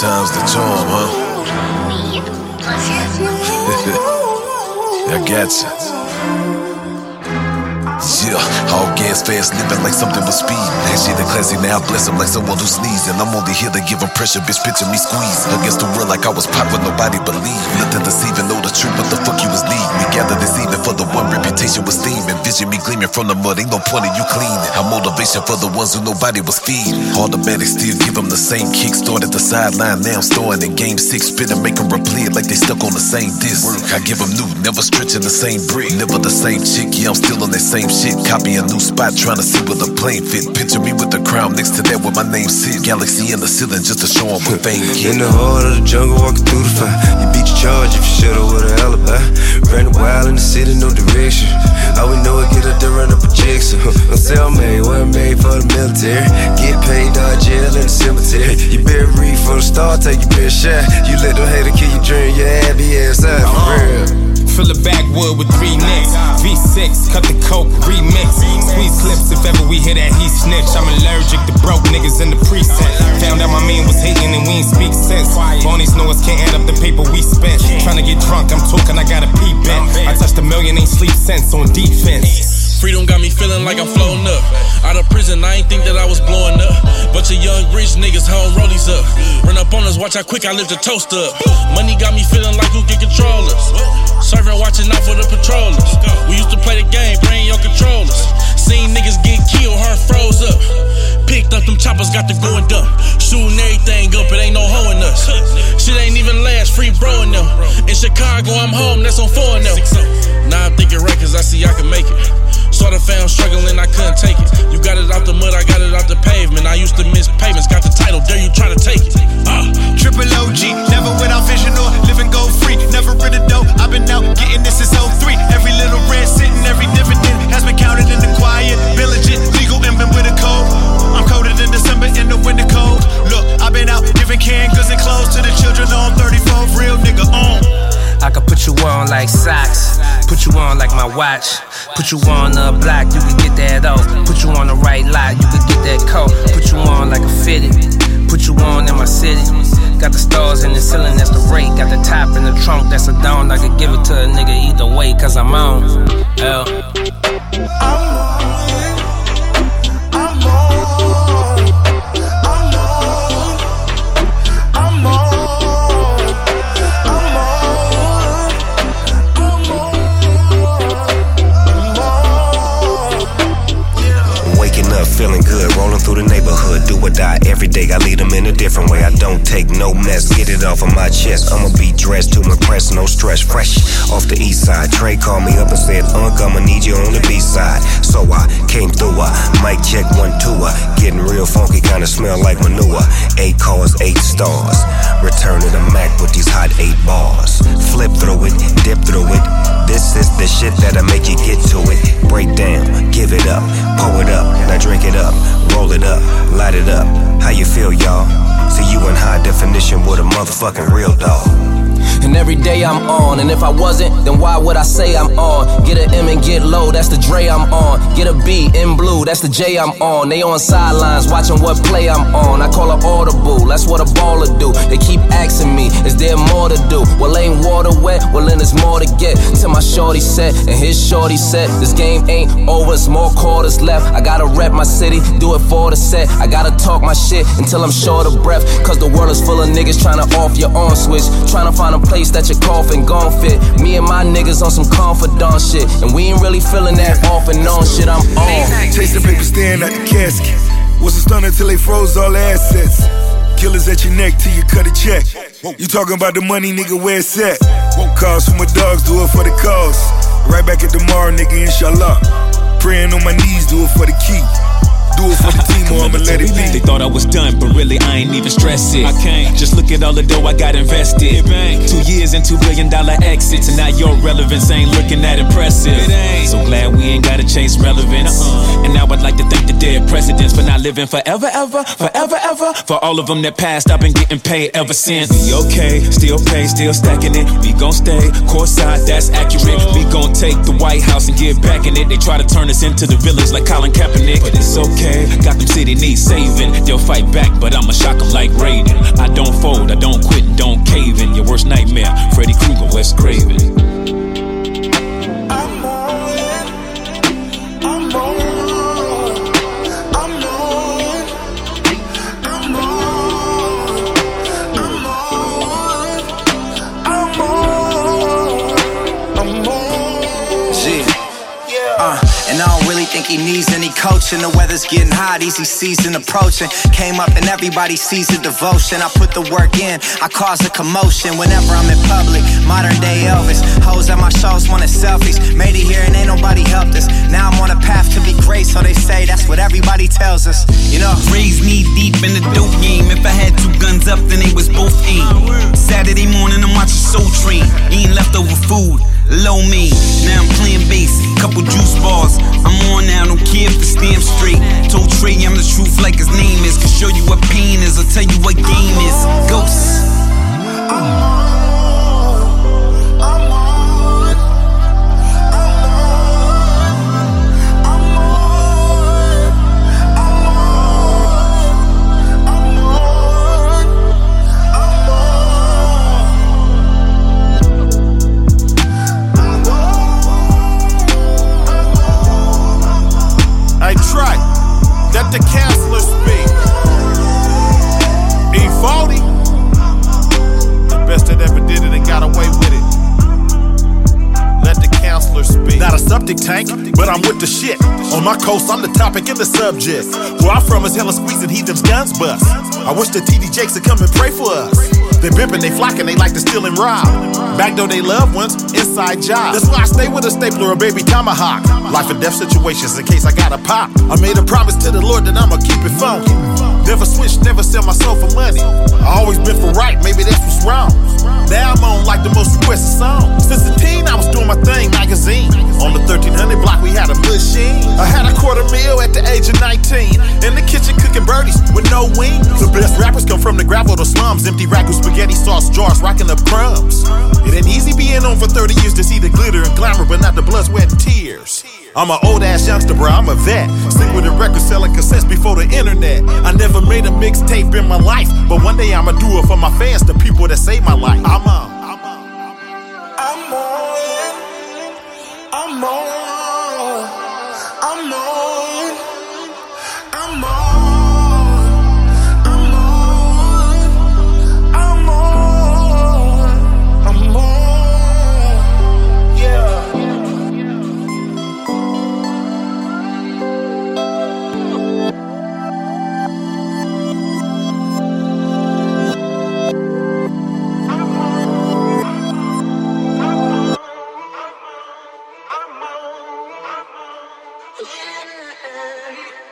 Sometimes the charm, huh? I gotcha. Yeah, all gas fast, living like something with speed. That shit a classy, now I bless him like someone who sneezed. And I'm only here to give him pressure, bitch, picture me squeeze. Against the world like I was pop, but nobody believe. Nothing deceiving, know the truth, what the fuck you was leading. We gather this evening for the one reputation was steam. And vision me gleaming from the mud, ain't no point in you cleaning. I'm motivation for the ones who nobody was feeding. Automatic still give them the same kick. Start at the sideline, now I'm starting in game 6. Spit and make them replay it like they stuck on the same disc. I give them new, never stretching the same brick. Never the same chick, yeah, I'm still on that same shit. Copy a new spot, trying to see where the plane fit. Picture me with the crown next to that where my name sit. Galaxy in the ceiling just to show them what fame get. In the heart of the jungle, walking through the fire. You beat your charge if you shut up with an alibi. Ran a while in the city, no direction. All we know is get up there, run a projection. I'm self-made, wasn't made for the military. Get paid, dodge jail in the cemetery. You better read from the start, take your best shot. You let them haters kill your dream, your happy ass out, for real. Fill a backwood with 3 nicks. V6, cut the coke, remix. Squeeze clips if ever we hear that he snitch. I'm allergic to broke niggas in the precinct. Found out my man was hating and we ain't speak sense. Phonies know us can't add up the paper we spent. Tryna get drunk, I'm talking, I got a pee bent. I touched a million, ain't sleep sense on defense. Freedom got me feeling like I'm floating up. Out of prison, I ain't think that I was blowing up. Bunch of young rich niggas, home rollies up. Run up on us, watch how quick I lift the toast up. Money got me feeling like who can control us. Serving, watching out for the patrollers. We used to play the game, bring your controllers. Seen niggas get killed, heart froze up. Picked up them choppers, got the going dumb. Shooting everything up, it ain't no hoe in us. Shit ain't even last, free bro in them. In Chicago, I'm home, that's on 4 now. Now I'm thinking records, I see I can make it. Sorta found struggling, I couldn't take it. You got it out the mud, I got it out the pavement. I used to miss payments, got the title, dare you try to take it. Triple OG, never without vision or living gold free. Never rid of dope, I've been out getting this since 03. Every little red sitting, every dividend has been counted in the quiet. Been legit, legal, and been with a code. I'm coded in December in the winter cold. Look, I've been out giving canned goods and clothes to the children on 34, real nigga on. I could put you on like socks, put you on like my watch, put you on the block, you could get that out. Put you on the right lot, you could get that coat. Put you on like a fitted, put you on in my city. Got the stars in the ceiling, that's the rate. Got the top in the trunk, that's a down. I could give it to a nigga either way, cause I'm on. Feeling good, rolling through the neighborhood, do or die every day. I lead them in a different way. I don't take no mess, get it off of my chest. I'ma be dressed to impress, no stress, fresh off the east side. Trey called me up and said, I'ma need you on the B-side. So I came through, mic check 1, 2, getting real funky, kinda smell like manure. 8 cars, 8 stars. Return to the Mac with these hot 8 bars. Flip through it, dip through it. This is the shit that'll make you get to it. Break down, give it up, pour it up, now drink it up, roll it up, light it up. How you feel, y'all? See you in high definition with a motherfucking real dog. And every day I'm on, and if I wasn't, then why would I say I'm on? Get a M and get low, that's the Dre I'm on. Get a B in blue, that's the J I'm on. They on sidelines watching what play I'm on. I call it audible, that's what a baller do. They keep asking me, is there more to do? Well, ain't water wet, well then there's more to get. Till my shorty set, and his shorty set. This game ain't over, it's more quarters left. I gotta rep my city, do it for the set. I gotta talk my shit until I'm short of breath. Cause the world is full of niggas trying to off your on switch. Trying to find a place that your coffin gon' fit. Me and my niggas on some confidant shit, and we ain't really feeling that off and on shit. I'm on. Chase the paper staring at the casket. Was a stunner till they froze all the assets. Killers at your neck till you cut a check. You talking about the money, nigga, where it's at? Calls from my dogs, do it for the cause. Right back at tomorrow, nigga, inshallah. Praying on my knees, do it for the key. Do it for the team or I'ma let it be. They thought I was done, but really I ain't even stressed it. I can't. Just look at all the dough I got invested. 2 years and $2 billion exits, and now your relevance ain't looking that impressive. So glad we ain't gotta chase relevance. And now I'd like to thank the dead presidents for not living forever, ever, forever, ever. For all of them that passed, I've been getting paid ever since. We okay, still pay, still stacking it. We gon' stay courtside, that's accurate. We gon' take the White House and get back in it. They try to turn us into the villains like Colin Kaepernick, but it's okay. Gotham City needs saving. They'll fight back, but I'ma shock them like Raiden. I don't fold, I don't quit, and don't cave in. Your worst nightmare, Freddy Krueger, Wes Craven. And I don't really think he needs any coaching. The weather's getting hot, easy season approaching. Came up and everybody sees the devotion. I put the work in, I cause a commotion whenever I'm in public. Modern day Elvis, hoes at my shows wanted selfies. Made it here and ain't nobody helped us. Now I'm on a path to be great, so they say that's what everybody tells us. You know, raised knee deep in the dope game. If I had two guns up, then they was both aimed. Saturday morning, I'm watching Soul Train, eating leftover food. Low me, now I'm playing bass, couple juice bars. I'm on now, don't care if the stamp's straight. Told Trey I'm the truth like his name is. Can show you what pain is, I'll tell you what game is. Ghosts. Let the counselor speak. E40, the best that ever did it and got away with it. Let the counselor speak. Not a septic tank, but I'm with the shit. On my coast, I'm the topic and the subject. Where I'm from is hella squeezing, heat them guns bust. I wish the TD Jakes would come and pray for us. They bippin', they flockin', they like to steal and rob. Backdoor they loved ones, inside job. That's why I stay with a stapler or baby tomahawk. Life and death situations in case I gotta pop. I made a promise to the Lord that I'ma keep it funky. Never switch, never sell my soul for money. I always been for right, maybe that's what's wrong. Now I'm on like the most requested song. Since a teen, I was doing my thing, magazine. On the 1300 block, we had a machine. I had a $250,000 at the age of 19. In the kitchen cooking birdies with no wings. The best rappers come from the gravel, the slums. Empty ragu spaghetti sauce jars, rocking up crumbs. It ain't easy being on for 30 years to see the glitter and glamour, but not the blood, sweat, and tears. I'm an old ass youngster, bro, I'm a vet. Stick with the record, selling cassettes before the internet. I never made a mixtape in my life, but one day I'ma do it for my fans, the people that saved my life. I'm on. Yeah.